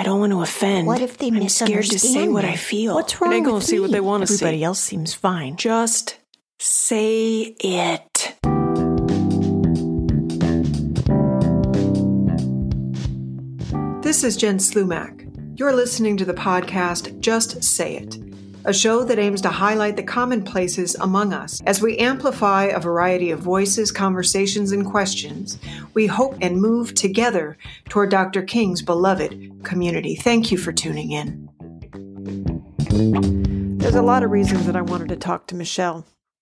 don't want to offend. What if they misunderstand? I'm scared to say what I feel. What's wrong They with gonna see me? what they want to see. Everybody else seems fine. Just say it. This is Jen Slumack. You're listening to the podcast Just Say It, a show that aims to highlight the commonplaces among us as we amplify a variety of voices, conversations, and questions. We hope and move together toward Dr. King's beloved community. Thank you for tuning in. There's a lot of reasons that I wanted to talk to Michelle,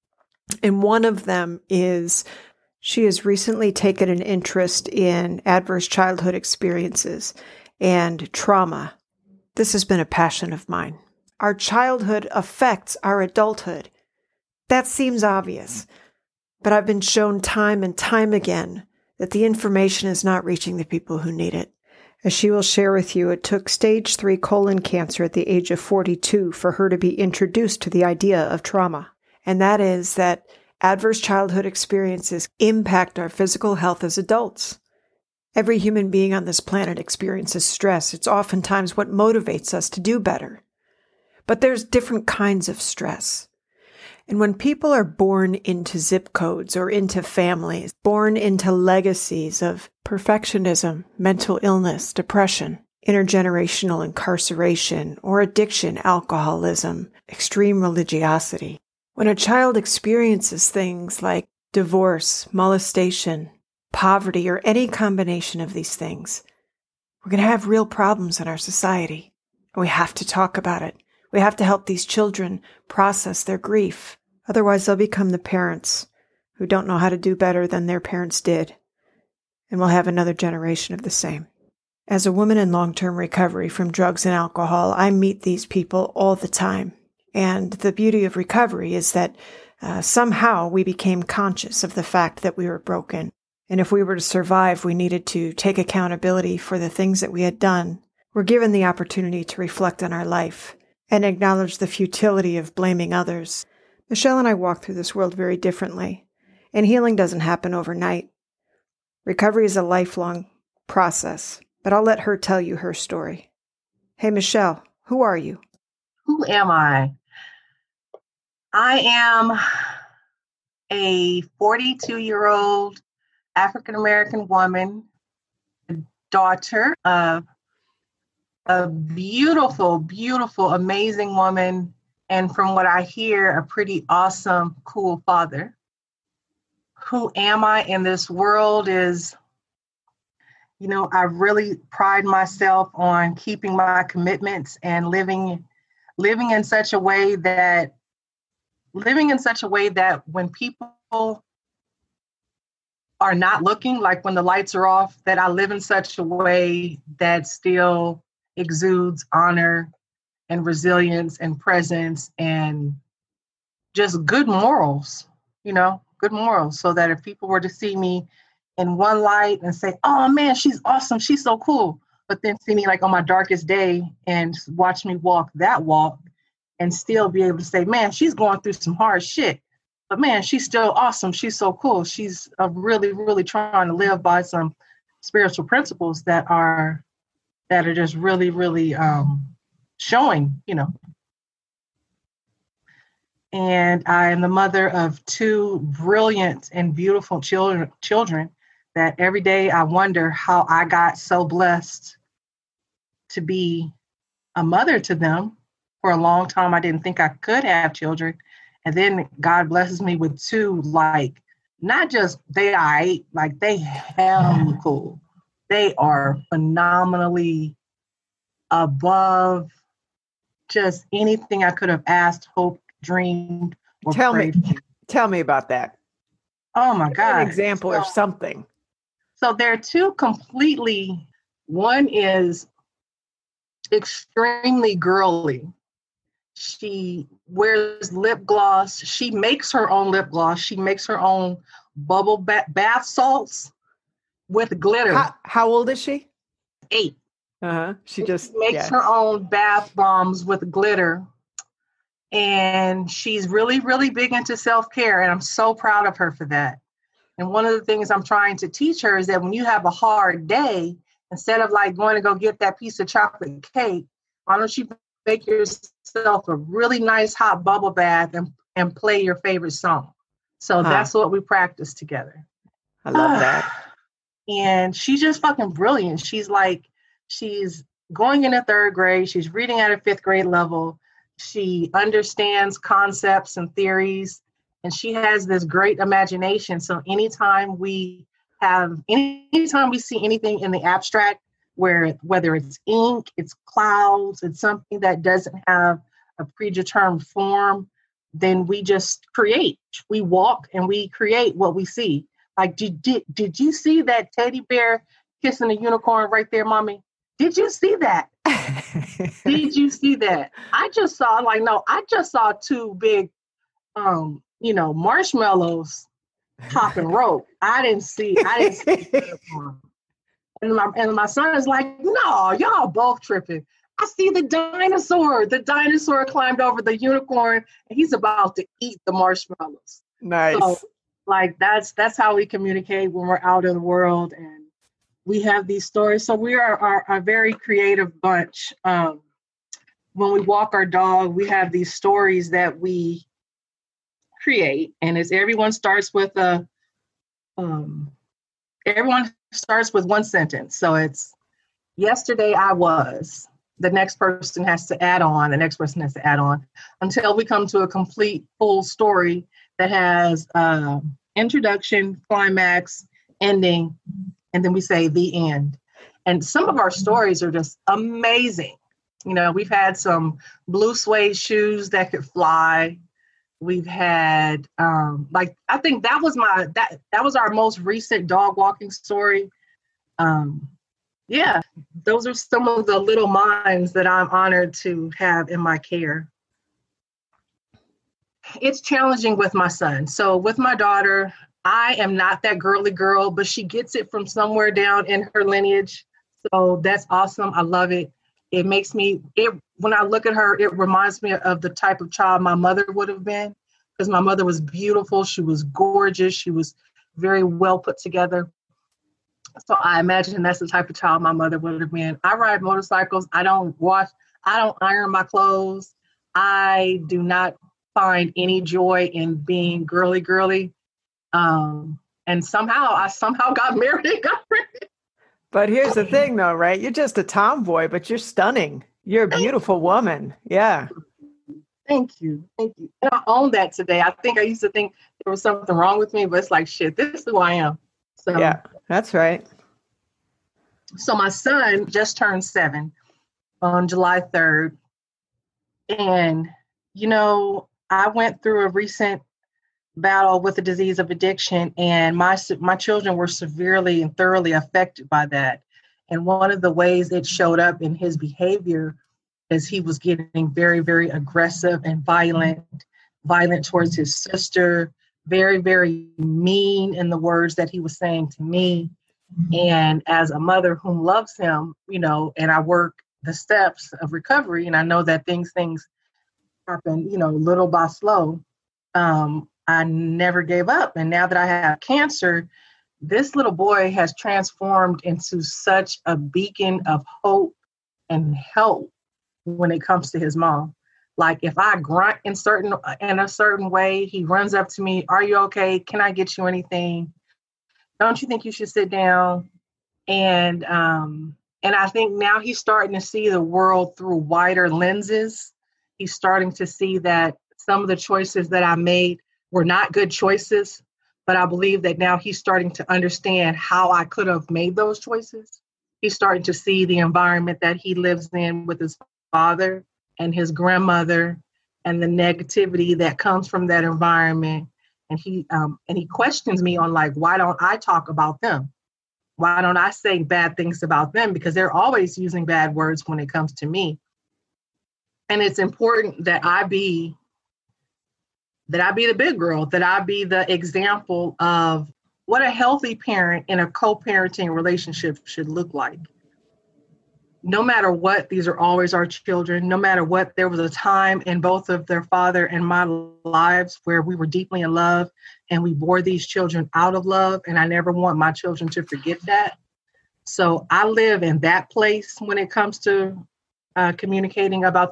and one of them is she has recently taken an interest in adverse childhood experiences and trauma. This has been a passion of mine. Our childhood affects our adulthood. That seems obvious, but I've been shown time and time again that the information is not reaching the people who need it. As she will share with you, it took stage 3 colon cancer at the age of 42 for her to be introduced to the idea of trauma. And that is that adverse childhood experiences impact our physical health as adults. Every human being on this planet experiences stress. It's oftentimes what motivates us to do better. But there's different kinds of stress. And when people are born into zip codes or into families, born into legacies of perfectionism, mental illness, depression, intergenerational incarceration, or addiction, alcoholism, extreme religiosity, when a child experiences things like divorce, molestation, poverty, or any combination of these things, we're going to have real problems in our society. And we have to talk about it. We have to help these children process their grief. Otherwise, they'll become the parents who don't know how to do better than their parents did. And we'll have another generation of the same. As a woman in long-term recovery from drugs and alcohol, I meet these people all the time. And the beauty of recovery is that somehow we became conscious of the fact that we were broken. And if we were to survive, we needed to take accountability for the things that we had done. We're given the opportunity to reflect on our life and acknowledge the futility of blaming others. Michelle and I walk through this world very differently, and healing doesn't happen overnight. Recovery is a lifelong process, but I'll let her tell you her story. Hey, Michelle, who are you? Who am I? I am a 42-year-old African-American woman, daughter of a beautiful, beautiful, amazing woman, and from what I hear, a pretty awesome, cool father. Who am I in this world is, I really pride myself on keeping my commitments and living in such a way that when people are not looking, like when the lights are off, that I live in such a way that still exudes honor and resilience and presence and just good morals, good morals, so that if people were to see me in one light and say, oh man, she's awesome, she's so cool, but then see me like on my darkest day and watch me walk that walk and still be able to say, man, she's going through some hard shit, but man, she's still awesome, she's so cool, she's really, really trying to live by some spiritual principles that are just really, really showing, And I am the mother of 2 brilliant and beautiful children that every day I wonder how I got so blessed to be a mother to them. For a long time, I didn't think I could have children. And then God blesses me with 2, like, not just they hell cool. They are phenomenally above just anything I could have asked, hoped, dreamed, or prayed. Tell me about that. Oh my God. An example or something. So there are 2 completely, one is extremely girly. She wears lip gloss. She makes her own lip gloss. She makes her own bubble bath salts with glitter. How old is she? 8. She just makes her own bath bombs with glitter. And she's really, really big into self-care. And I'm so proud of her for that. And one of the things I'm trying to teach her is that when you have a hard day, Instead of like going to go get that piece of chocolate cake, why don't you make yourself a really nice hot bubble bath and play your favorite song? So that's what we practice together. I love that. And she's just fucking brilliant. She's going into third grade. She's reading at a fifth grade level. She understands concepts and theories, and she has this great imagination. So anytime we see anything in the abstract, whether it's ink, it's clouds, it's something that doesn't have a predetermined form, then we just create. We walk and we create what we see. Like, did you see that teddy bear kissing a unicorn right there, mommy? Did you see that? Did you see that? I just saw two big, marshmallows pop and roll. I didn't see the unicorn. And my son is like, no, y'all both tripping. I see the dinosaur. The dinosaur climbed over the unicorn, and he's about to eat the marshmallows. Nice. So, like, that's how we communicate when we're out in the world, and we have these stories. So we are a very creative bunch. When we walk our dog, we have these stories that we create, and everyone starts with one sentence. So it's, yesterday I was. The next person has to add on. The next person has to add on until we come to a complete full story that has introduction, climax, ending, and then we say the end. And some of our stories are just amazing. We've had some blue suede shoes that could fly. We've had I think that was our most recent dog walking story. Yeah, those are some of the little minds that I'm honored to have in my care. It's challenging with my son. So with my daughter, I am not that girly girl, but she gets it from somewhere down in her lineage. So that's awesome. I love it. When I look at her, it reminds me of the type of child my mother would have been, because my mother was beautiful. She was gorgeous. She was very well put together. So I imagine that's the type of child my mother would have been. I ride motorcycles. I don't iron my clothes. I do not find any joy in being girly. And somehow I got married and got pregnant. But here's the thing though, right? You're just a tomboy, but you're stunning. You're a beautiful woman. Yeah. Thank you. And I own that today. I think I used to think there was something wrong with me, but it's like, shit, this is who I am. So yeah, that's right. So my son just turned 7 on July 3rd. And, I went through a recent battle with the disease of addiction, and my children were severely and thoroughly affected by that. And one of the ways it showed up in his behavior is he was getting very, very aggressive and violent towards his sister, very, very mean in the words that he was saying to me. And as a mother who loves him, and I work the steps of recovery, and I know that things happen, little by slow. I never gave up. And now that I have cancer, this little boy has transformed into such a beacon of hope and help when it comes to his mom. Like, if I grunt in a certain way, he runs up to me. Are you okay? Can I get you anything? Don't you think you should sit down? And I think now he's starting to see the world through wider lenses. He's starting to see that some of the choices that I made were not good choices, but I believe that now he's starting to understand how I could have made those choices. He's starting to see the environment that he lives in with his father and his grandmother and the negativity that comes from that environment. And he questions me on, like, why don't I talk about them? Why don't I say bad things about them? Because they're always using bad words when it comes to me. And it's important that I be the big girl, that I be the example of what a healthy parent in a co-parenting relationship should look like. No matter what, these are always our children. No matter what, there was a time in both of their father and my lives where we were deeply in love and we bore these children out of love. And I never want my children to forget that. So I live in that place when it comes to communicating about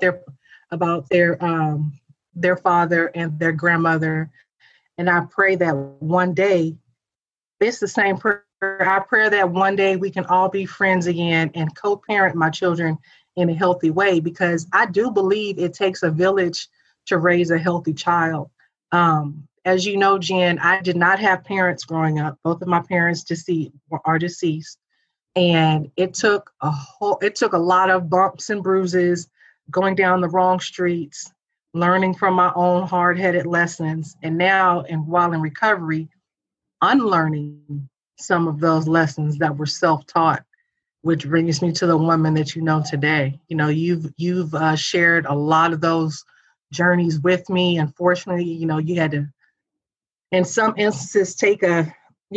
their father and their grandmother. And I pray that one day, it's the same prayer. I pray that one day we can all be friends again and co-parent my children in a healthy way, because I do believe it takes a village to raise a healthy child. As you know, Jen, I did not have parents growing up. Both of my parents are deceased. And it took a lot of bumps and bruises, going down the wrong streets, learning from my own hard-headed lessons. And now, and while in recovery, unlearning some of those lessons that were self-taught, which brings me to the woman that you know today. You know, you've shared a lot of those journeys with me. Unfortunately, you know, you had to, in some instances, take a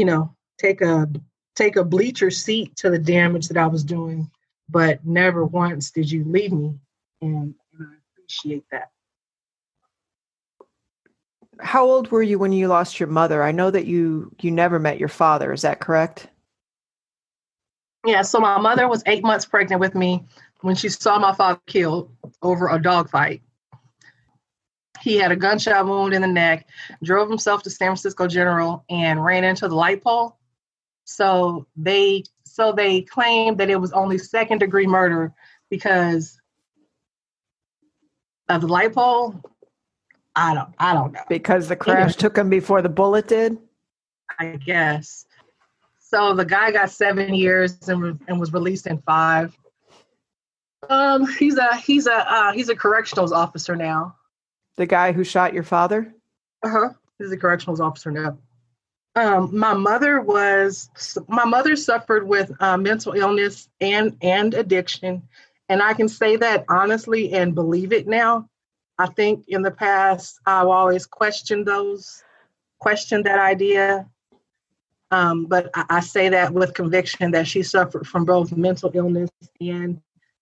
bleacher seat to the damage that I was doing, but never once did you leave me, and I appreciate that. How old were you when you lost your mother? I know that you never met your father. Is that correct? Yeah, so my mother was 8 months pregnant with me when she saw my father killed over a dog fight. He had a gunshot wound in the neck, drove himself to San Francisco General, and ran into the light pole. So they claimed that it was only second-degree murder because of the light pole. I don't know. Because the crash took him before the bullet did? I guess. So the guy got 7 years and was released in 5. He's a correctionals officer now. The guy who shot your father? He's a correctionals officer now. My mother suffered with mental illness and addiction. And I can say that honestly and believe it now. I think in the past, I've always questioned that idea. But I say that with conviction that she suffered from both mental illness and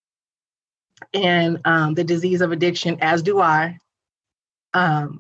the disease of addiction, as do I. When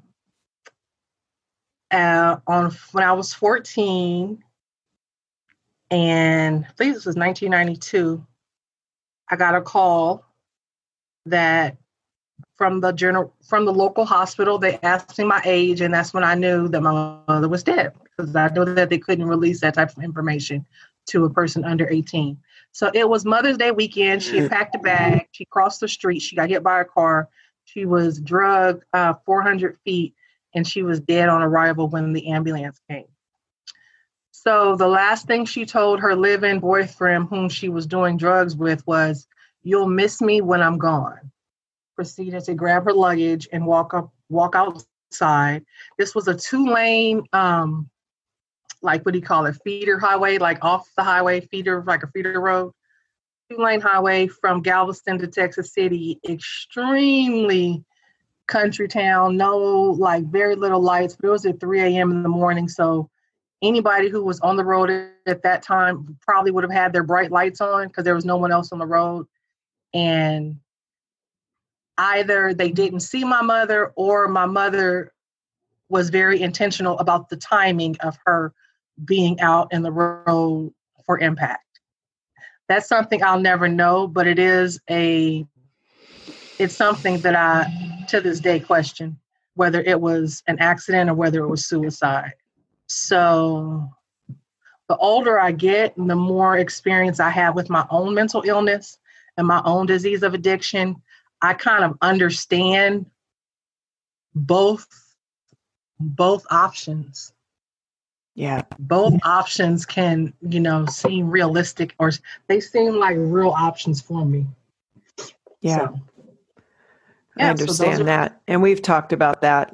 I was 14, and I believe this was 1992, I got a call that from the local hospital. They asked me my age, and that's when I knew that my mother was dead, because I know that they couldn't release that type of information to a person under 18. So it was Mother's Day weekend. She had packed a bag. She crossed the street. She got hit by a car. She was drugged 400 feet, and she was dead on arrival when the ambulance came. So the last thing she told her live-in boyfriend, whom she was doing drugs with, was, "You'll miss me when I'm gone." Proceeded to grab her luggage and walk outside. This was a 2-lane, like, what do you call it? Feeder highway, like off the highway, like a feeder road. 2-lane highway from Galveston to Texas City. Extremely country town. No, like, very little lights. But it was at 3 a.m. in the morning. So anybody who was on the road at that time probably would have had their bright lights on, because there was no one else on the road. And either they didn't see my mother, or my mother was very intentional about the timing of her being out in the road for impact. That's something I'll never know, but it's something that I, to this day, question whether it was an accident or whether it was suicide. So the older I get, the more experience I have with my own mental illness and my own disease of addiction, I kind of understand both options. Yeah. Both options can, seem realistic, or they seem like real options for me. Yeah. So, I understand that. And we've talked about that.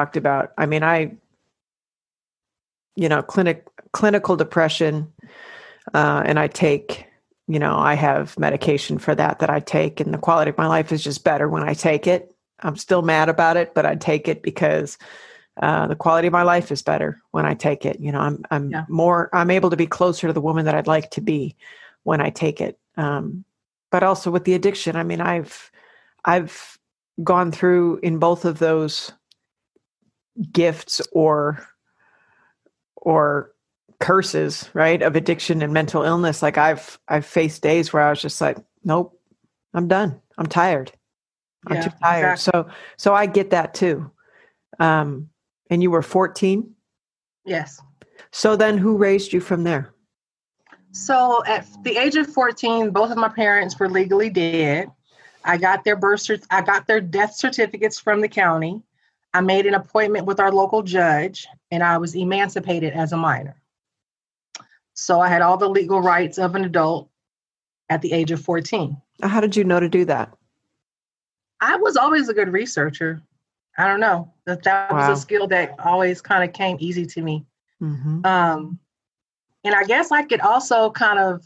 Clinical depression, and I take, I have medication for that I take, and the quality of my life is just better when I take it. I'm still mad about it, but I take it because the quality of my life is better when I take it. I'm able to be closer to the woman that I'd like to be when I take it. But also with the addiction, I've gone through in both of those gifts or curses, right, of addiction and mental illness. Like I've faced days where I was just like, nope, I'm done. I'm tired. I'm too tired. Exactly. So I get that too. And you were 14? Yes. So then who raised you from there? So at the age of 14, both of my parents were legally dead. I got their death certificates from the county. I made an appointment with our local judge, and I was emancipated as a minor. So I had all the legal rights of an adult at the age of 14. How did you know to do that? I was always a good researcher. I don't know. That was a skill that always kind of came easy to me. Mm-hmm. And I guess I could also kind of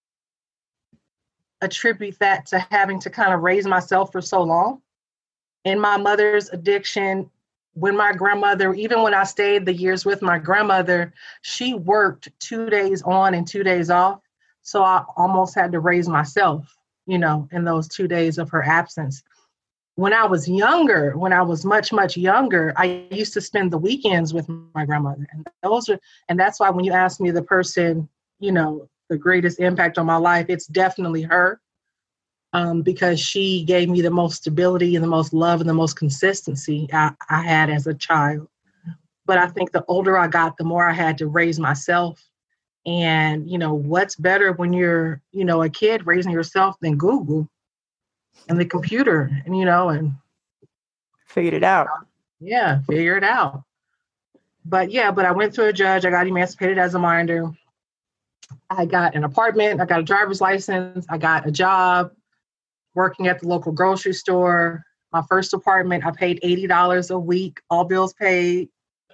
attribute that to having to kind of raise myself for so long. In my mother's addiction, when my grandmother, even when I stayed the years with my grandmother, she worked 2 days on and 2 days off. So I almost had to raise myself, in those 2 days of her absence. When I was younger, when I was much, much younger, I used to spend the weekends with my grandmother. And that's why when you ask me the person, the greatest impact on my life, it's definitely her. Because she gave me the most stability and the most love and the most consistency I had as a child. But I think the older I got, the more I had to raise myself. And, what's better when you're, a kid raising yourself than Google and the computer, and figured it out. Yeah, figure it out. But I went to a judge. I got emancipated as a minor. I got an apartment. I got a driver's license. I got a job working at the local grocery store. My first apartment, I paid $80 a week. All bills paid,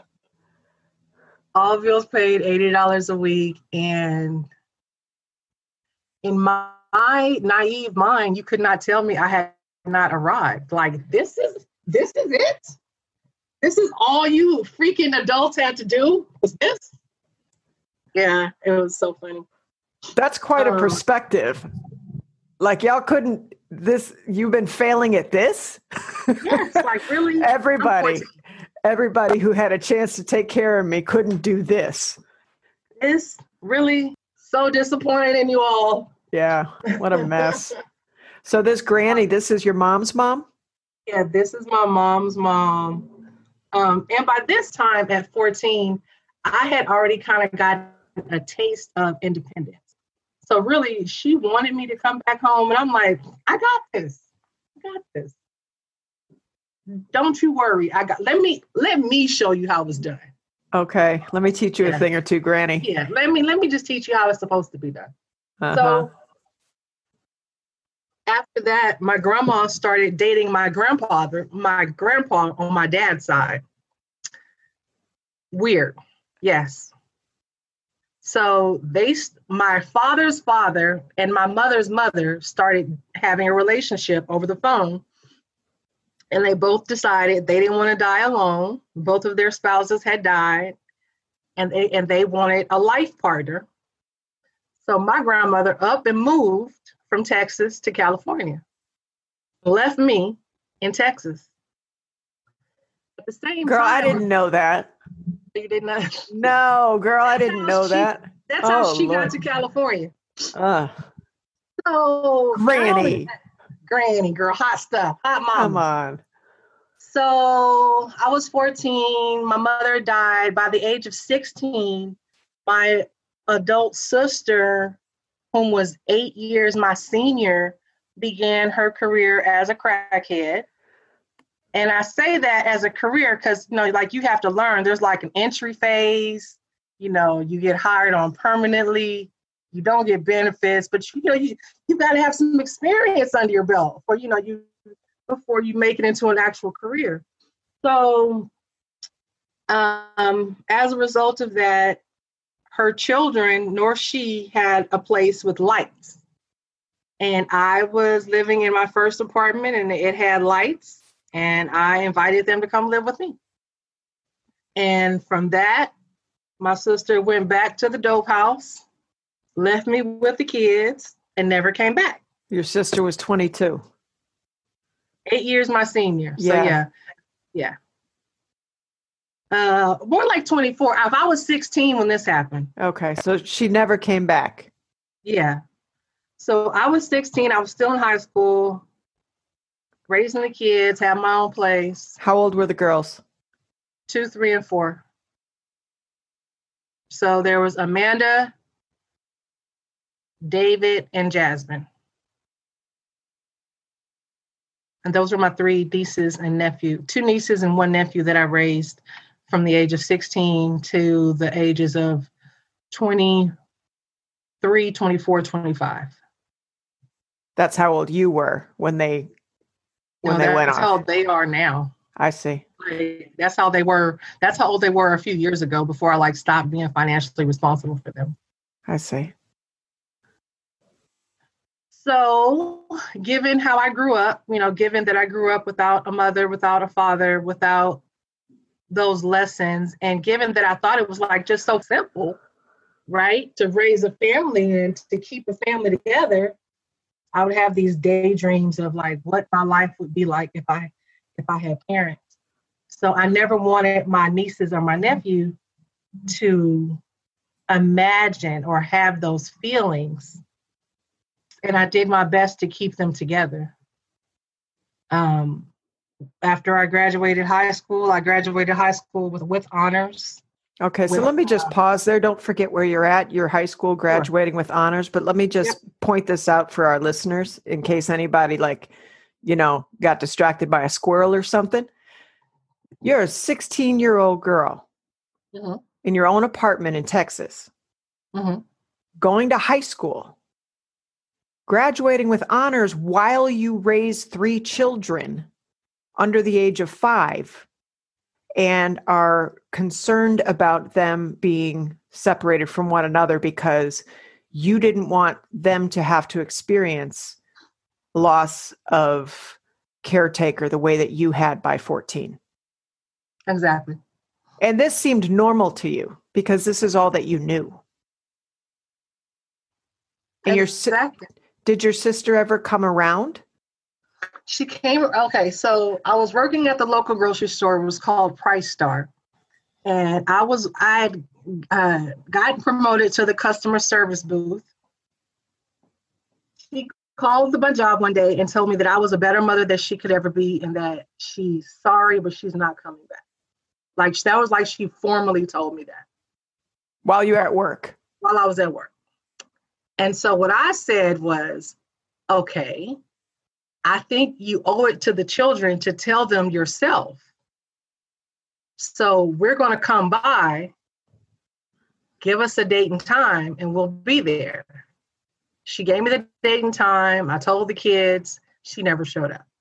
$80 a week. And in my naive mind, you could not tell me I had not arrived. Like, this is it? This is all you freaking adults had to do? Was this? Yeah, it was so funny. That's quite a perspective. Like, y'all couldn't, you've been failing at this? Yes, like really? Everybody who had a chance to take care of me couldn't do this. It's really so disappointed in you all. Yeah, what a mess. So this granny, this is your mom's mom? Yeah, this is my mom's mom. And by this time at 14, I had already kind of gotten a taste of independence. So really, she wanted me to come back home. And I'm like, I got this. Don't you worry. Let me show you how it's done. Okay. Let me teach you a thing or two, Granny. Yeah. Let me just teach you how it's supposed to be done. Uh-huh. So after that, my grandma started dating my grandpa on my dad's side. Weird. Yes. So my father's father and my mother's mother started having a relationship over the phone. And they both decided they didn't want to die alone. Both of their spouses had died, and they wanted a life partner. So my grandmother up and moved from Texas to California, left me in Texas. At the same time, I didn't know that. You didn't know? No, girl, I didn't know that. That's how she got to California. So Granny, girl, hot stuff, hot mama. Come on. So I was 14. My mother died. By the age of 16, my adult sister, whom was 8 years my senior, began her career as a crackhead. And I say that as a career because, you have to learn. There's like an entry phase. You get hired on permanently. You don't get benefits, but you got to have some experience under your belt before you make it into an actual career. So as a result of that, her children, nor she, had a place with lights. And I was living in my first apartment and it had lights, and I invited them to come live with me. And from that, my sister went back to the dope house, left me with the kids, and never came back. Your sister was 22. 8 years my senior. Yeah. So yeah. More like 24. If I was 16 when this happened. Okay. So she never came back. Yeah. So I was 16. I was still in high school, raising the kids, had my own place. How old were the girls? 2, 3, and 4. So there was Amanda, David, and Jasmine. And those were my 3 nieces and nephew, 2 nieces and 1 nephew that I raised from the age of 16 to the ages of 23, 24, 25. That's how old you were when they went That's off. how old they are now. I see. Like, that's how they were. That's how old they were a few years ago before I stopped being financially responsible for them. I see. So, given how I grew up, given that I grew up without a mother, without a father, without those lessons, and given that I thought it was just so simple, right, to raise a family and to keep a family together, I would have these daydreams of what my life would be like if I had parents. So I never wanted my nieces or my nephew to imagine or have those feelings. And I did my best to keep them together. After I graduated high school with honors. Okay, so let me just pause there. Don't forget where you're at. You're high school graduating with honors, but let me just point this out for our listeners in case anybody got distracted by a squirrel or something. You're a 16-year-old girl in your own apartment in Texas, going to high school, graduating with honors while you raise 3 children under the age of 5 and are concerned about them being separated from one another because you didn't want them to have to experience loss of caretaker the way that you had by 14. Exactly. And this seemed normal to you because this is all that you knew. And exactly. Did your sister ever come around? She came. Okay, so I was working at the local grocery store. It was called Price Star, and I had gotten promoted to the customer service booth. She called my job one day and told me that I was a better mother than she could ever be, and that she's sorry, but she's not coming back. That was she formally told me that while you were at work. While I was at work, and so what I said was, okay. I think you owe it to the children to tell them yourself. So we're going to come by, give us a date and time, and we'll be there. She gave me the date and time. I told the kids. She never showed up.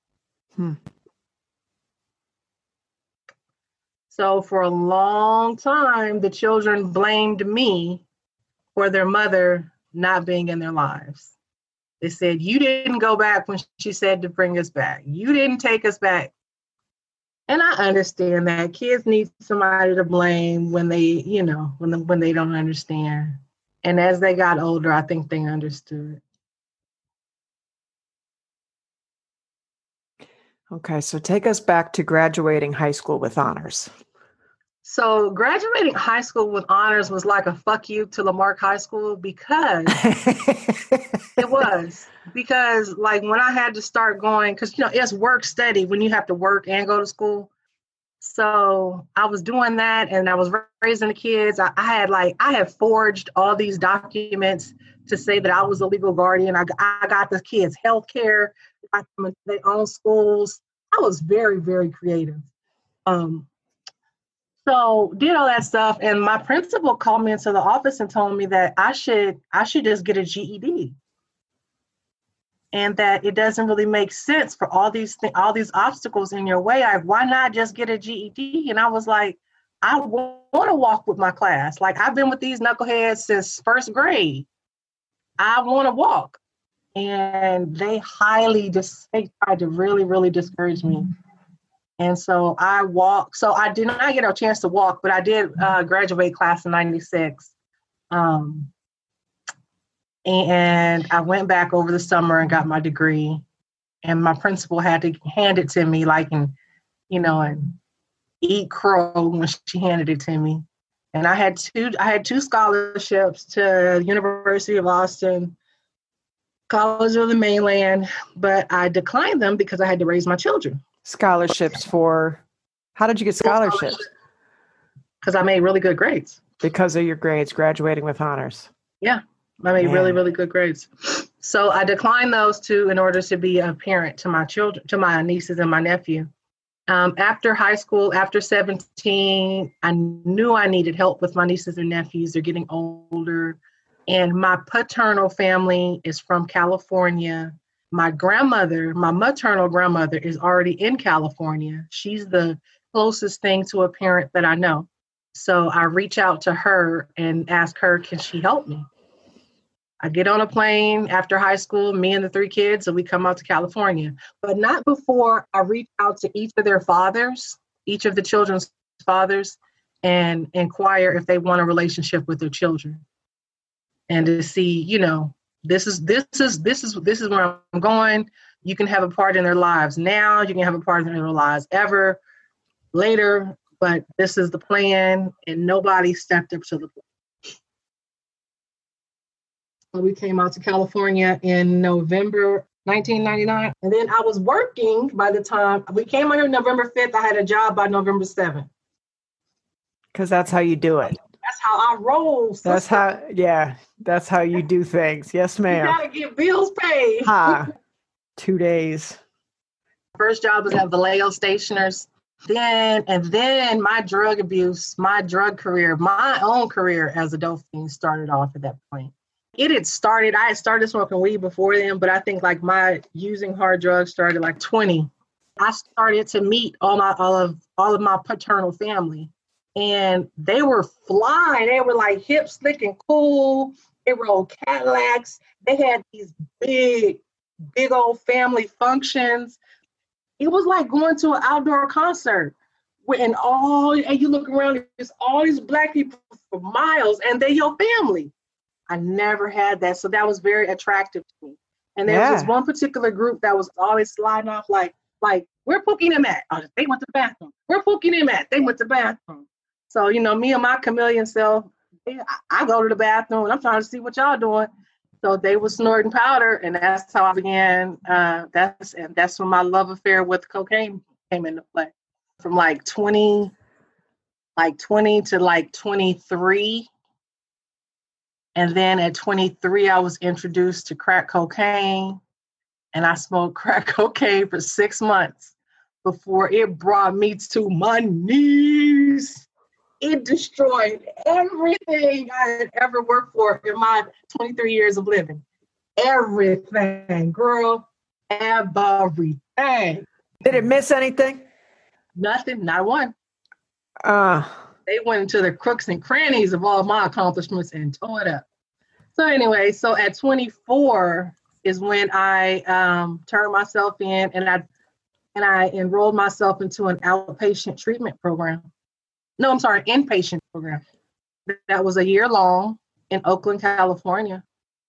So for a long time, the children blamed me for their mother not being in their lives. They said, you didn't go back when she said to bring us back. You didn't take us back. And I understand that kids need somebody to blame when they, when they don't understand. And as they got older, I think they understood. Okay, so take us back to graduating high school with honors. So graduating high school with honors was like a fuck you to Lamarck High School because it was. Because when I had to start going, because, it's work study when you have to work and go to school. So I was doing that and I was raising the kids. I had forged all these documents to say that I was a legal guardian. I got the kids health care. I got them into their own schools. I was very, very creative. So did all that stuff, and my principal called me into the office and told me that I should just get a GED, and that it doesn't really make sense for all these obstacles in your way. Why not just get a GED? And I was like, I want to walk with my class. I've been with these knuckleheads since first grade. I want to walk, and they tried to really, really discourage me. And so I walked. So I did not get a chance to walk, but I did graduate class in 96. And I went back over the summer and got my degree. And my principal had to hand it to me, and eat crow when she handed it to me. And I had two scholarships to University of Austin, College of the Mainland, but I declined them because I had to raise my children. Scholarships for, how did you get scholarships? Because I made really good grades. Because of your grades, graduating with honors. Yeah, I made Man. really, really good grades. So I declined those two in order to be a parent to my children, to my nieces and my nephew. After high school, after 17, I knew I needed help with my nieces and nephews. They're getting older. And my paternal family is from California. My grandmother, my maternal grandmother, is already in California. She's the closest thing to a parent that I know. So I reach out to her and ask her, can she help me? I get on a plane after high school, me and the 3 kids, and we come out to California. But not before I reach out to each of their fathers, each of the children's fathers, and inquire if they want a relationship with their children. And to see, you know, this is where I'm going. You can have a part in their lives now. You can have a part in their lives ever, later. But this is the plan, and nobody stepped up to the plate. We came out to California in November 1999. And then I was working by the time we came out here November 5th. I had a job by November 7th. Because that's how you do it. That's how I roll. Sister. That's how you do things. Yes, ma'am. You gotta get bills paid. 2 days. First job was at Vallejo Stationers. Then my drug abuse, my drug career, my own career as a dope fiend started off at that point. I had started smoking weed before then, but I think like my using hard drugs started like 20. I started to meet all of my paternal family, and they were fly. They were like hip, slick, and cool. They rode Cadillacs. They had these big old family functions. It was like going to an outdoor concert, and you look around, there's all these Black people for miles, and they're your family. I never had that, so that was very attractive to me. And there was one particular group that was always sliding off like, where Pookie them at? Oh, they went to the bathroom. Where Pookie them at? They went to the bathroom. So, you know, me and my chameleon self, I go to the bathroom, and I'm trying to see what y'all doing. So they were snorting powder, and that's how I began. That's when my love affair with cocaine came into play. From like 20 to like 23. And then at 23, I was introduced to crack cocaine, and I smoked crack cocaine for 6 months before it brought me to my knees. It destroyed everything I had ever worked for in my 23 years of living. Everything, girl, everything. Did it miss anything? Nothing, not one. They went into the crooks and crannies of all my accomplishments and tore it up. So anyway, so at 24 is when I turned myself in, and I enrolled myself into an outpatient treatment program. No, I'm sorry, inpatient program. That was a year long in Oakland, California.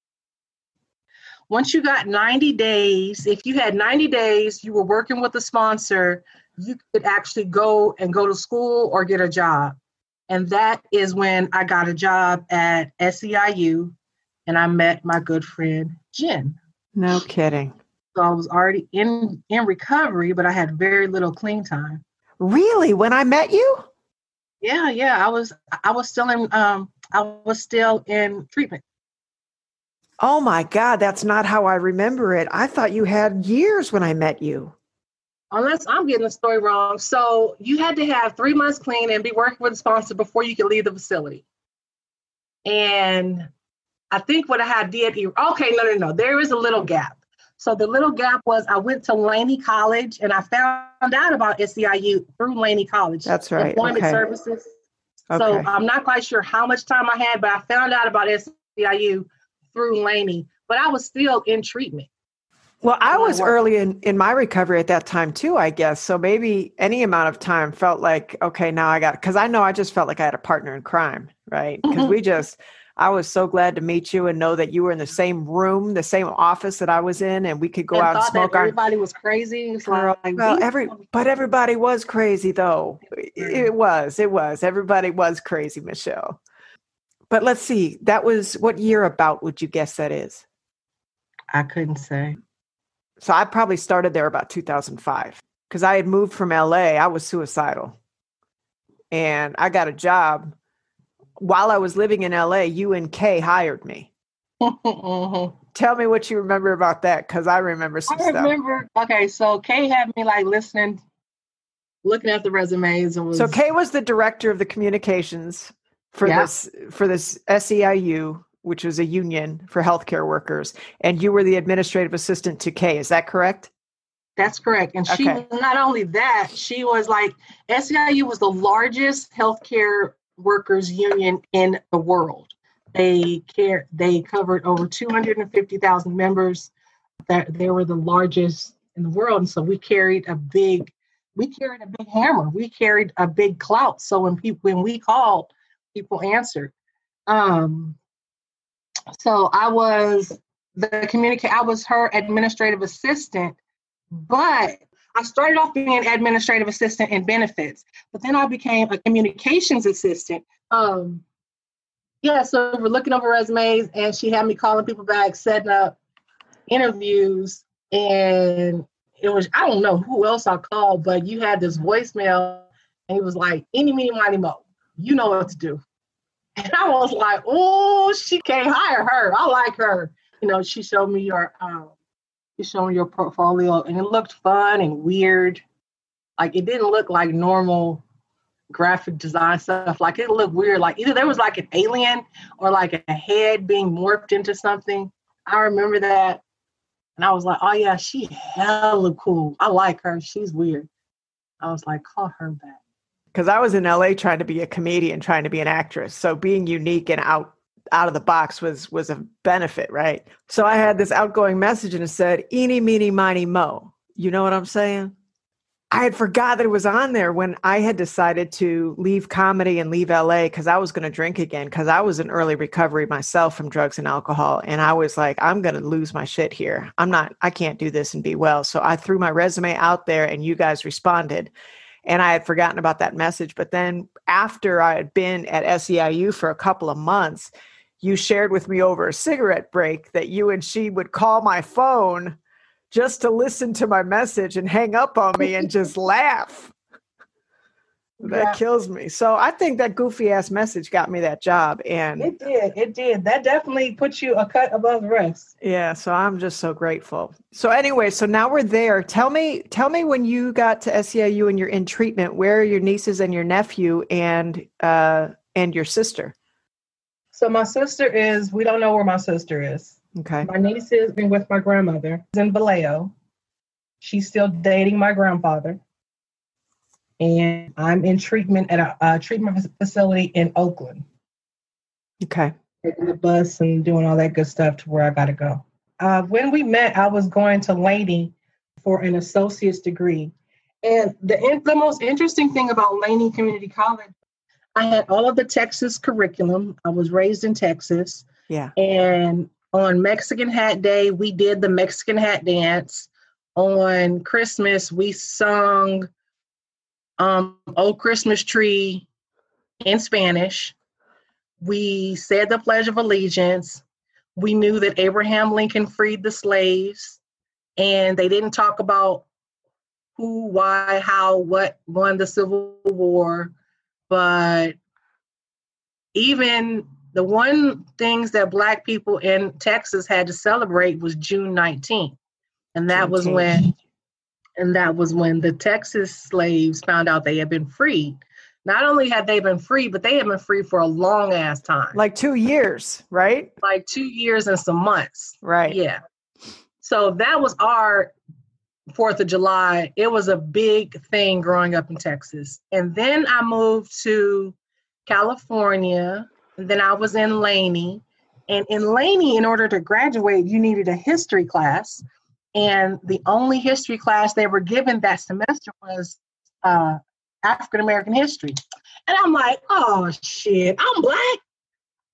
Once you got 90 days, if you had 90 days, you were working with a sponsor, you could actually go to school or get a job. And that is when I got a job at SEIU, and I met my good friend, Jen. No kidding. So I was already in recovery, but I had very little clean time. Really? When I met you? Yeah. I was still in treatment. Oh my God, that's not how I remember it. I thought you had years when I met you. Unless I'm getting the story wrong. So you had to have 3 months clean and be working with a sponsor before you could leave the facility. And I think what I did, no. There is a little gap. So the little gap was I went to Laney College, and I found out about SEIU through Laney College. That's right. Employment Services. Okay. So I'm not quite sure how much time I had, but I found out about SEIU through Laney. But I was still in treatment. Well, I was early in my recovery at that time too, I guess. So maybe any amount of time felt like, okay, now because I know I just felt like I had a partner in crime, right? Because I was so glad to meet you and know that you were in the same room, the same office that I was in, and we could go out and smoke. Everybody was crazy. It's Girl, like, well, but everybody was crazy though. It was. Everybody was crazy, Michelle. But let's see. That was, what year about would you guess that is? I couldn't say. So I probably started there about 2005 because I had moved from LA. I was suicidal. And I got a job. While I was living in LA, UNK hired me. Mm-hmm. Tell me what you remember about that, because I remember some stuff. Okay, so Kay had me like listening, looking at the resumes. So Kay was the director of the communications for this SEIU, which was a union for healthcare workers, and you were the administrative assistant to Kay. Is that correct? That's correct. And she was not only that, she was like, SEIU was the largest healthcare workers union in the world. They covered over 250,000 members. That they were the largest in the world. And so we carried a big hammer. We carried a big clout. So when we called, people answered. So I was I was her administrative assistant, but I started off being an administrative assistant in benefits, but then I became a communications assistant. So we're looking over resumes, and she had me calling people back, setting up interviews, and it was, I don't know who else I called, but you had this voicemail, and it was like, any, meeny, miny, mo, you know what to do. And I was like, oh, she can't hire her. I like her. You know, she showed me your portfolio, and it looked fun and weird. Like, it didn't look like normal graphic design stuff. Like, it looked weird. Like, either there was like an alien or like a head being morphed into something. I remember that. And I was like, oh yeah, she hella cool. I like her. She's weird. I was like, call her back. Because I was in LA trying to be a comedian, trying to be an actress. So being unique and out of the box was a benefit, right? So I had this outgoing message, and it said, eeny, meeny, miny, mo. You know what I'm saying? I had forgot that it was on there when I had decided to leave comedy and leave LA because I was going to drink again, because I was in early recovery myself from drugs and alcohol. And I was like, I'm going to lose my shit here. I can't do this and be well. So I threw my resume out there, and you guys responded. And I had forgotten about that message. But then after I had been at SEIU for a couple of months, you shared with me over a cigarette break that you and she would call my phone just to listen to my message and hang up on me and just laugh. That kills me. So I think that goofy ass message got me that job. And it did. That definitely puts you a cut above the rest. Yeah. So I'm just so grateful. So anyway, so now we're there. Tell me when you got to SEIU and you're in treatment, where are your nieces and your nephew and your sister? So my sister we don't know where my sister is. Okay. My niece has been with my grandmother in Vallejo. She's still dating my grandfather. And I'm in treatment at a treatment facility in Oakland. Okay. Taking the bus and doing all that good stuff to where I got to go. When we met, I was going to Laney for an associate's degree. And the most interesting thing about Laney Community College, I had all of the Texas curriculum. I was raised in Texas. Yeah. And on Mexican Hat Day, we did the Mexican hat dance. On Christmas, we sung "Oh Christmas Tree" in Spanish. We said the Pledge of Allegiance. We knew that Abraham Lincoln freed the slaves, and they didn't talk about who, why, how, what won the Civil War. But even the one things that Black people in Texas had to celebrate was June 19th. And that was when the Texas slaves found out they had been freed. Not only had they been free, but they had been free for a long ass time. Like 2 years, right? Like 2 years and some months. Right. Yeah. So that was our 4th of July. It was a big thing growing up in Texas. And then I moved to California. And then I was in Laney. And in Laney, in order to graduate, you needed a history class. And the only history class they were given that semester was African American history. And I'm like, oh shit, I'm Black.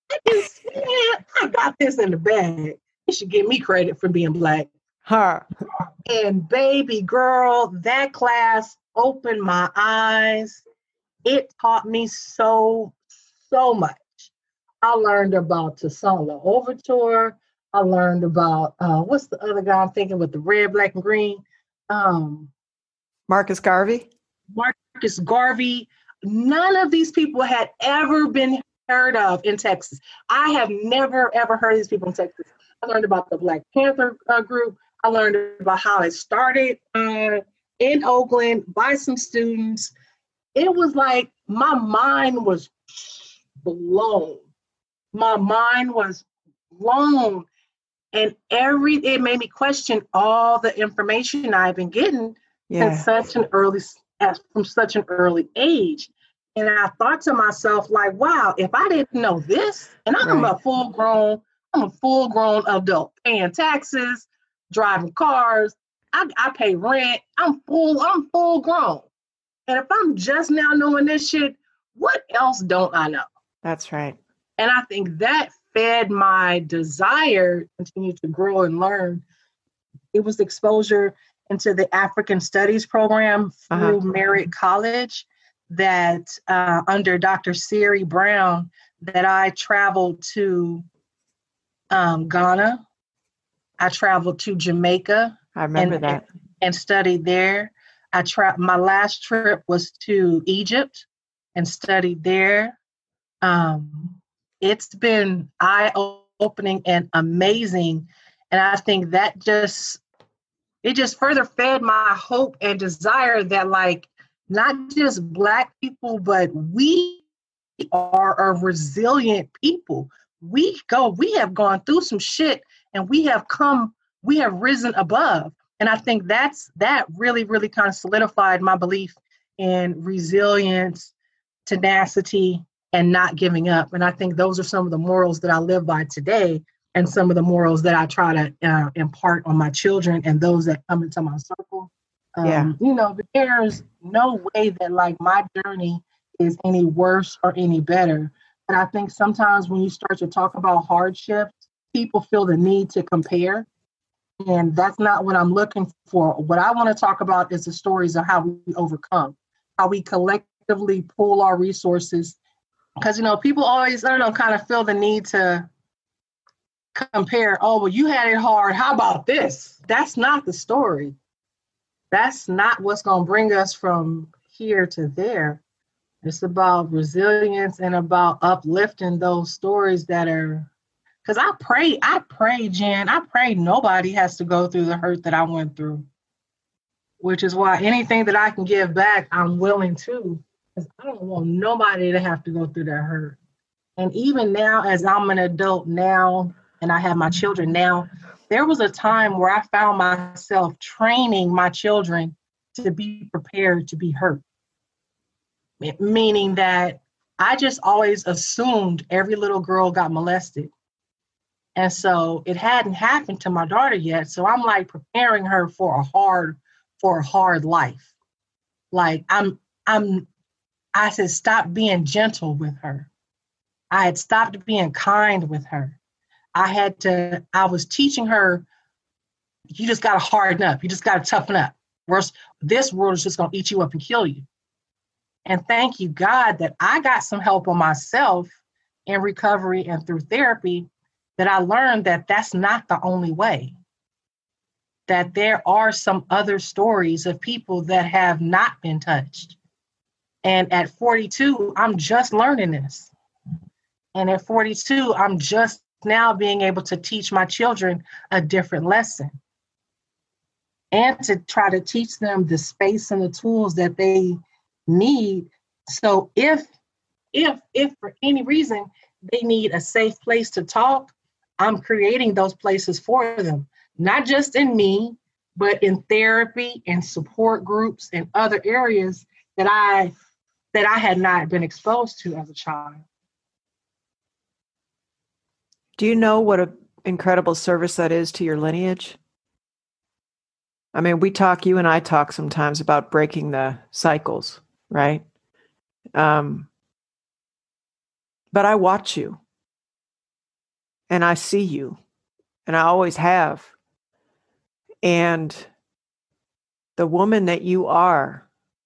I got this in the bag. You should give me credit for being Black. Huh. And baby girl, that class opened my eyes. It taught me so much. I learned about Toussaint Louverture. I learned about what's the other guy I'm thinking with the red, black, and green? Marcus Garvey? Marcus Garvey. None of these people had ever been heard of in Texas. I have never, ever heard of these people in Texas. I learned about the Black Panther group. I learned about how it started in Oakland by some students. It was like my mind was blown. My mind was blown. And it made me question all the information I've been getting from such an early age. And I thought to myself, like, wow, if I didn't know this, and I'm a full grown adult, paying taxes, driving cars, I pay rent, I'm full grown. And if I'm just now knowing this shit, what else don't I know? That's right. And I think that fed my desire to continue to grow and learn. It was exposure into the African Studies program through Merritt College that under Dr. Siri Brown, that I traveled to Ghana. I traveled to Jamaica. I remember that. And studied there. My last trip was to Egypt and studied there. It's been eye-opening and amazing. And I think that it just further fed my hope and desire that, like, not just Black people, but we are a resilient people. We have gone through some shit and we have risen above. And I think that really, really kind of solidified my belief in resilience, tenacity, and not giving up. And I think those are some of the morals that I live by today, and some of the morals that I try to impart on my children and those that come into my circle. There's no way that, like, my journey is any worse or any better. But I think sometimes when you start to talk about hardships, people feel the need to compare. And that's not what I'm looking for. What I want to talk about is the stories of how we overcome, how we collectively pool our resources. Because, people always, kind of feel the need to compare. Oh, well, you had it hard. How about this? That's not the story. That's not what's going to bring us from here to there. It's about resilience and about uplifting those stories that are, because I pray, Jen, I pray nobody has to go through the hurt that I went through, which is why anything that I can give back, I'm willing to, because I don't want nobody to have to go through that hurt. And even now, as I'm an adult now, and I have my children now, there was a time where I found myself training my children to be prepared to be hurt. Meaning that I just always assumed every little girl got molested. And so it hadn't happened to my daughter yet. So I'm like preparing her for a hard life. Like I said, stop being gentle with her. I had stopped being kind with her. I was teaching her, you just got to harden up. You just got to toughen up. This world is just going to eat you up and kill you. And thank you, God, that I got some help on myself in recovery and through therapy, that I learned that that's not the only way. That there are some other stories of people that have not been touched. And at 42, I'm just learning this. And at 42, I'm just now being able to teach my children a different lesson. And to try to teach them the space and the tools that they need. So if for any reason they need a safe place to talk, I'm creating those places for them, not just in me, but in therapy and support groups and other areas that I had not been exposed to as a child. Do you know what an incredible service that is to your lineage? I mean, you and I talk sometimes about breaking the cycles, right? But I watch you. and I see you, and I always have. And the woman that you are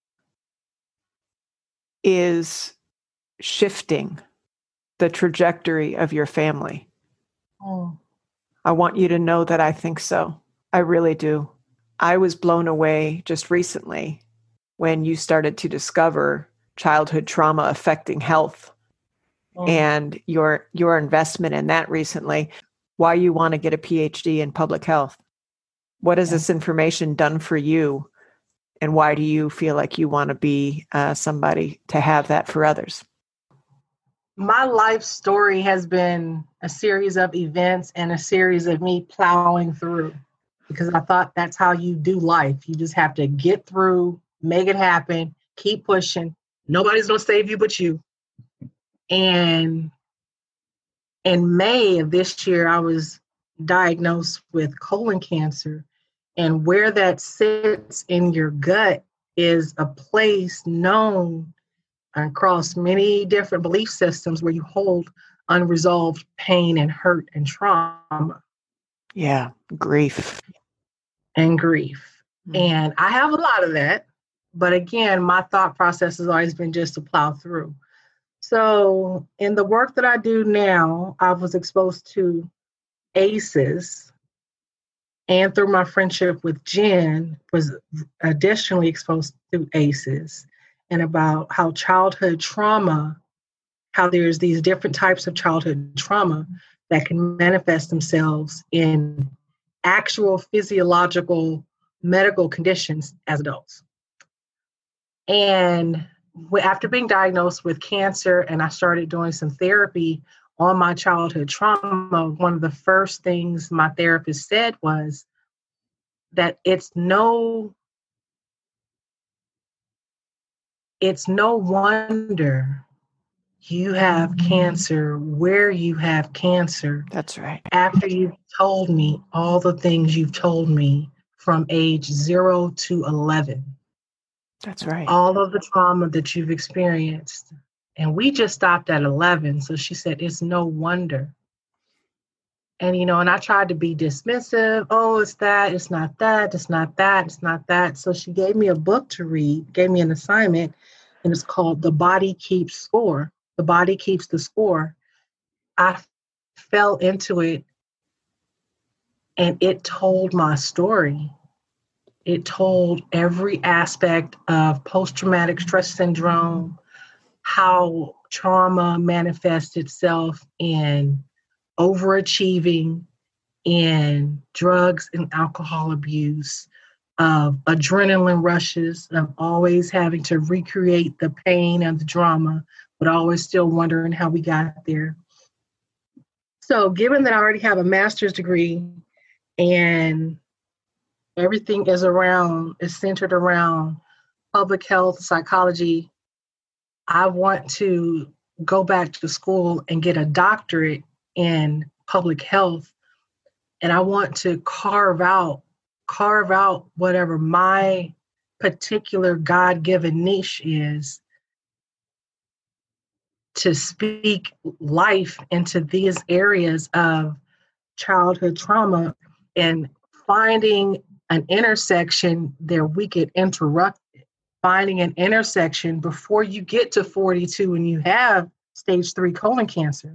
is shifting the trajectory of your family. Oh. I want you to know that I think so. I really do. I was blown away just recently when you started to discover childhood trauma affecting health and your investment in that recently. Why you want to get a PhD in public health. What has this information done for you? And why do you feel like you want to be somebody to have that for others? My life story has been a series of events and a series of me plowing through, because I thought that's how you do life. You just have to get through, make it happen, keep pushing. Nobody's going to save you but you. And in May of this year, I was diagnosed with colon cancer. And where that sits in your gut is a place known across many different belief systems where you hold unresolved pain and hurt and trauma. Yeah, grief. And grief. Mm-hmm. And I have a lot of that. But again, my thought process has always been just to plow through. So in the work that I do now, I was exposed to ACEs, and through my friendship with Jen, was additionally exposed to ACEs, and about how childhood trauma, how there's these different types of childhood trauma that can manifest themselves in actual physiological medical conditions as adults. And after being diagnosed with cancer and I started doing some therapy on my childhood trauma, one of the first things my therapist said was that it's no wonder you have cancer where you have cancer. That's right. After you've told me all the things you've told me from age 0 to 11. That's right. All of the trauma that you've experienced. And we just stopped at 11. So she said, it's no wonder. And, and I tried to be dismissive. Oh, it's that, it's not that, it's not that, it's not that. So she gave me a book to read, gave me an assignment, and it's called The Body Keeps Score. The Body Keeps the Score. I fell into it, and it told my story. It told every aspect of post-traumatic stress syndrome, how trauma manifests itself in overachieving, in drugs and alcohol abuse, of adrenaline rushes, of always having to recreate the pain and the drama, but always still wondering how we got there. So given that I already have a master's degree and everything is centered around public health, psychology, I want to go back to school and get a doctorate in public health. And I want to carve out whatever my particular God-given niche is, to speak life into these areas of childhood trauma and finding an intersection that we could interrupt it. Finding an intersection before you get to 42 and you have stage 3 colon cancer.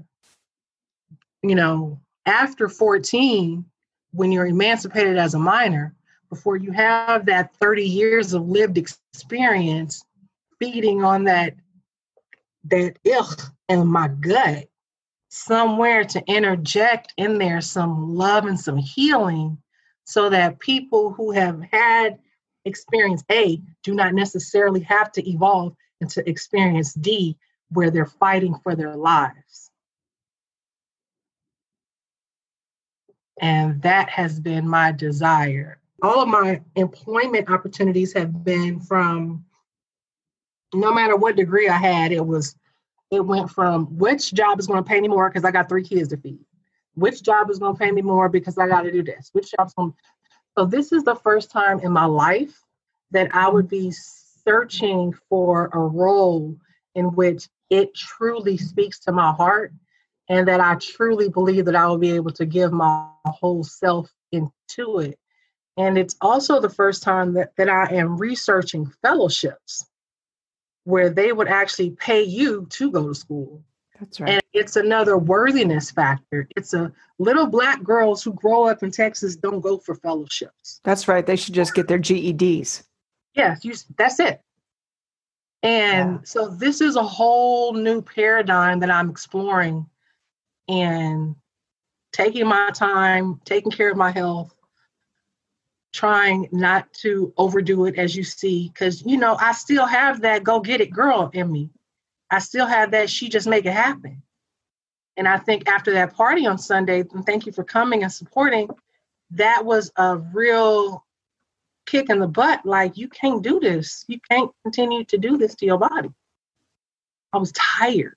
After 14, when you're emancipated as a minor, before you have that 30 years of lived experience feeding on that ick in my gut, somewhere to interject in there some love and some healing, so that people who have had experience A do not necessarily have to evolve into experience D, where they're fighting for their lives. And that has been my desire. All of my employment opportunities have been from, no matter what degree I had, it went from which job is going to pay me more because I got 3 kids to feed. Which job is going to pay me more because I got to do this? Which job's going to... So this is the first time in my life that I would be searching for a role in which it truly speaks to my heart and that I truly believe that I will be able to give my whole self into it. And it's also the first time that I am researching fellowships where they would actually pay you to go to school. That's right. And it's another worthiness factor. It's a little Black girls who grow up in Texas don't go for fellowships. That's right. They should just get their GEDs. Yes, that's it. And so this is a whole new paradigm that I'm exploring and taking my time, taking care of my health, trying not to overdo it, as you see, because, I still have that go get it girl in me. I still have that she just make it happen. And I think after that party on Sunday, and thank you for coming and supporting, that was a real kick in the butt. Like, you can't do this. You can't continue to do this to your body. I was tired.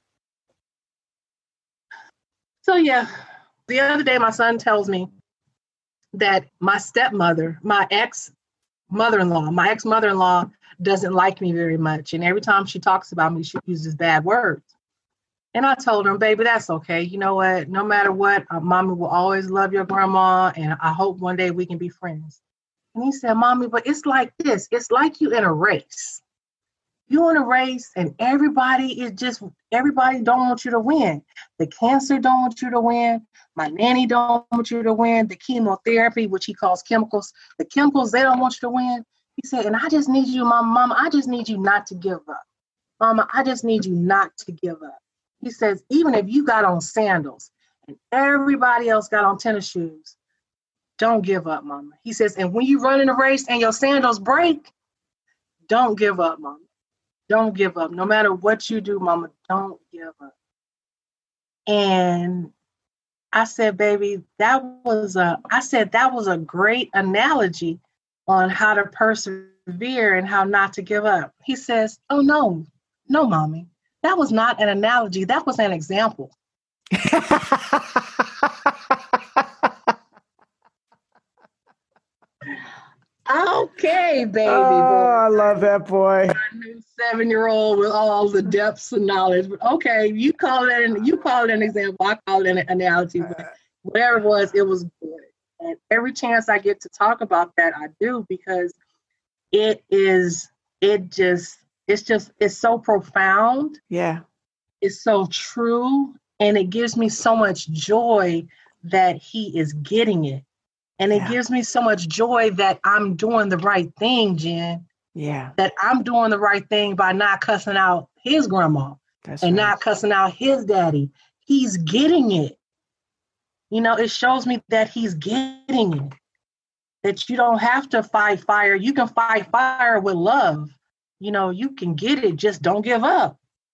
So yeah, the other day my son tells me that my stepmother, my ex-mother-in-law doesn't like me very much. And every time she talks about me, she uses bad words. And I told him, baby, that's okay. You know what? No matter what, mommy will always love your grandma. And I hope one day we can be friends. And he said, mommy, but it's like this. It's like you in a race. You in a race and everybody don't want you to win. The cancer don't want you to win. My nanny don't want you to win. The chemotherapy, which he calls chemicals, the chemicals, they don't want you to win. He said, and I just need you, mama, I just need you not to give up. Mama, I just need you not to give up. He says, even if you got on sandals and everybody else got on tennis shoes, don't give up, mama. He says, and when you run in a race and your sandals break, don't give up, mama. Don't give up. No matter what you do, mama, don't give up. And I said, baby, that was a great analogy on how to persevere and how not to give up. He says, oh, no, mommy. That was not an analogy. That was an example. Okay, baby. Oh, I love that boy. My new 7-year-old with all the depths of knowledge. But okay, you call it an example. I call it an analogy. But whatever it was good. And every chance I get to talk about that, I do, because it's so profound. Yeah. It's so true. And it gives me so much joy that he is getting it. And it gives me so much joy that I'm doing the right thing, Jen. Yeah. That I'm doing the right thing by not cussing out his grandma not cussing out his daddy. He's getting it. It shows me that he's getting it. That you don't have to fight fire. You can fight fire with love. You can get it. Just don't give up.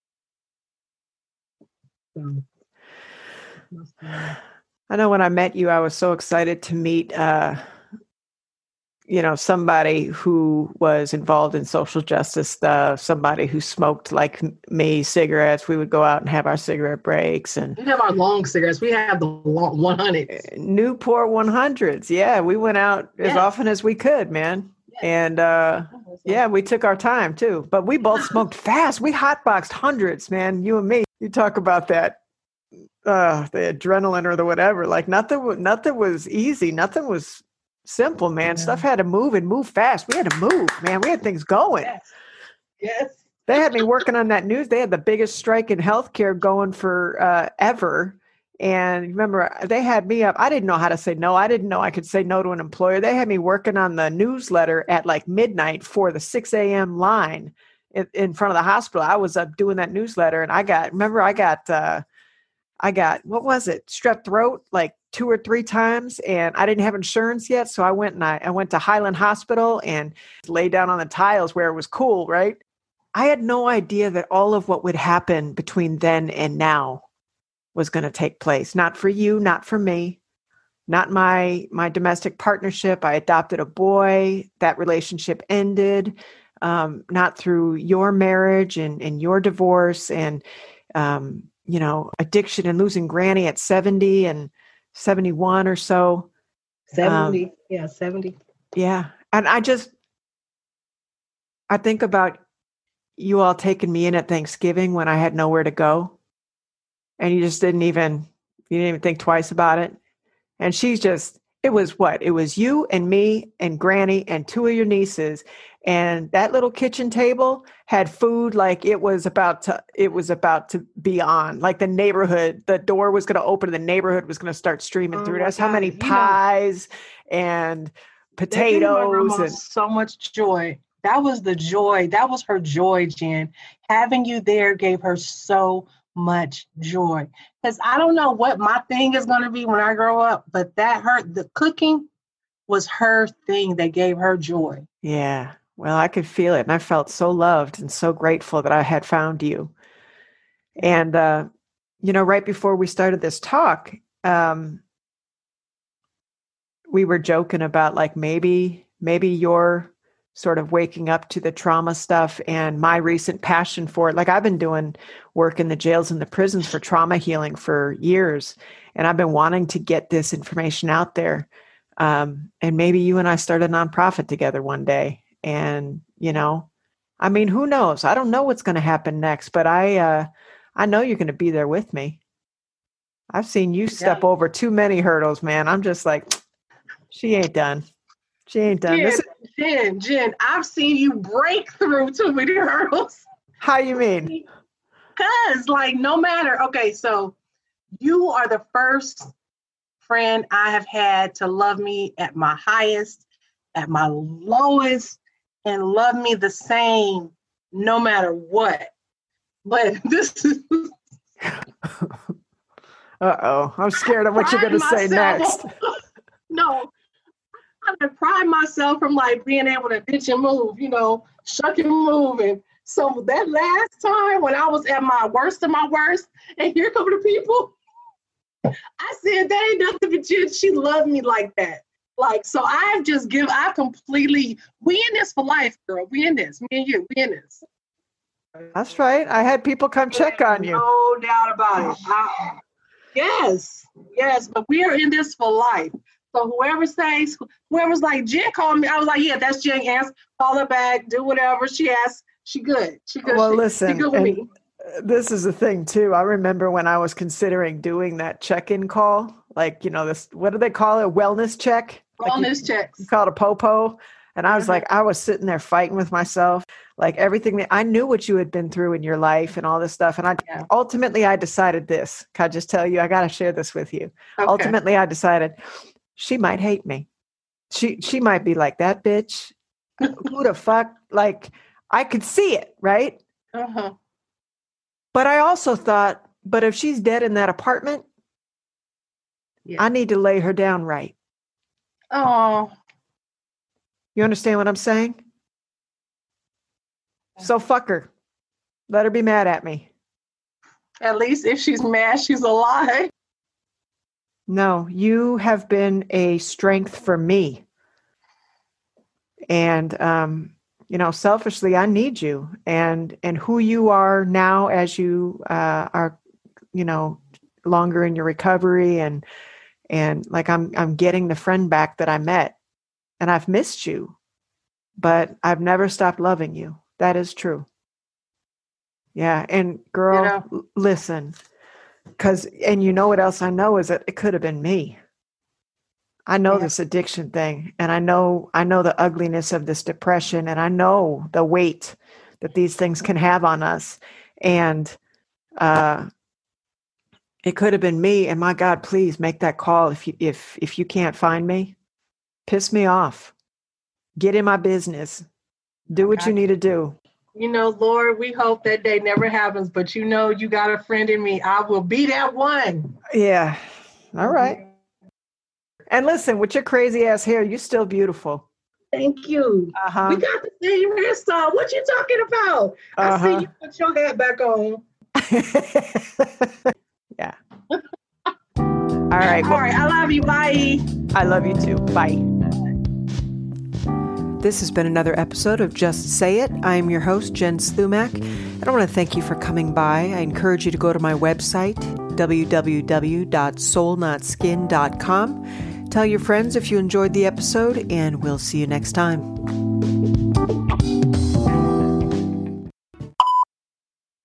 I know when I met you, I was so excited to meet, somebody who was involved in social justice, somebody who smoked like me cigarettes. We would go out and have our cigarette breaks. And we have our long cigarettes. We have the long 100s. Newport 100s. Yeah, we went out as often as we could, man. Yeah. And we took our time too. But we both smoked fast. We hotboxed hundreds, man. You and me. You talk about that. The adrenaline or the whatever, like nothing was easy. Nothing was simple, man. Yeah. Stuff had to move and move fast. We had to move, man. We had things going. Yes. They had me working on that news. They had the biggest strike in healthcare going for ever. And remember, they had me up. I didn't know how to say no. I didn't know I could say no to an employer. They had me working on the newsletter at like midnight for the 6 a.m. line in front of the hospital. I was up doing that newsletter, and I got, what was it? Strep throat, like 2 or 3 times. And I didn't have insurance yet. So I went to Highland Hospital and lay down on the tiles where it was cool. Right. I had no idea that all of what would happen between then and now was going to take place. Not for you, not for me, not my domestic partnership. I adopted a boy. That relationship ended, not through your marriage and your divorce and, addiction and losing Granny at 70 and 71 or so. 70. 70. Yeah. And I think about you all taking me in at Thanksgiving when I had nowhere to go. and you didn't even think twice about it. And it was what? It was you and me and Granny and two of your nieces. And that little kitchen table had food like it was about to be on. Like the neighborhood, the door was going to open and the neighborhood was going to start streaming through. That's how many pies and potatoes and so much joy. That was the joy. That was her joy, Jen. Having you there gave her so much joy. Because I don't know what my thing is going to be when I grow up, but the cooking was her thing that gave her joy. Yeah. Well, I could feel it. And I felt so loved and so grateful that I had found you. And, right before we started this talk, we were joking about like, maybe you're sort of waking up to the trauma stuff and my recent passion for it. Like I've been doing work in the jails and the prisons for trauma healing for years. And I've been wanting to get this information out there. And maybe you and I start a nonprofit together one day. And, who knows? I don't know what's going to happen next, but I know you're going to be there with me. I've seen you step over too many hurdles, man. I'm just like, she ain't done. She ain't done. Jen, I've seen you break through too many hurdles. How you mean? Because no matter, okay, so you are the first friend I have had to love me at my highest, at my lowest, and love me the same no matter what. But this is... Uh-oh. I'm scared of what you're going to say next. No. I pride myself from being able to ditch and move, shuck and move. And so that last time when I was at my worst of my worst, and here come the people, I said, that ain't nothing but Jen. She loved me like that. So I completely, we in this for life, girl. We in this, me and you, we in this. That's right. I had people come check on you. No doubt about it. Yes, but we are in this for life. So whoever's like, Jen called me, I was like, yeah, that's Jen Answer. Call her back, do whatever she asks. She good. Well, listen, she good with me. This is the thing too. I remember when I was considering doing that check-in call, this, what do they call it? Wellness check? Wellness checks. You call it a popo. And I was I was sitting there fighting with myself, everything that I knew what you had been through in your life and all this stuff. And ultimately I decided this. Can I just tell you, I got to share this with you. Okay. Ultimately I decided she might hate me. She might be like, that bitch, who the fuck? I could see it, right? Uh-huh. But I also thought, but if she's dead in that apartment, I need to lay her down right. Oh. You understand what I'm saying? So fuck her. Let her be mad at me. At least if she's mad, she's alive. No, you have been a strength for me. And, selfishly, I need you. And who you are now as you are, longer in your recovery and I'm getting the friend back that I met. And I've missed you, but I've never stopped loving you. That is true. Yeah. And girl, listen, and you know what else I know is that it could have been me. I know this addiction thing, and I know the ugliness of this depression, and I know the weight that these things can have on us. And it could have been me. And my God, please make that call if you can't find me. Piss me off. Get in my business. Do what you need to do. Lord, we hope that day never happens, but you got a friend in me. I will be that one. Yeah. All right. And listen, with your crazy ass hair, you're still beautiful. Thank you. Uh-huh. We got the same hairstyle. What you talking about? I see you put your hat back on. Yeah. All right. All right. I love you. Bye. I love you too. Bye. This has been another episode of Just Say It. I am your host, Jen Slumack, and I want to thank you for coming by. I encourage you to go to my website, www.soulnotskin.com. Tell your friends if you enjoyed the episode, and we'll see you next time.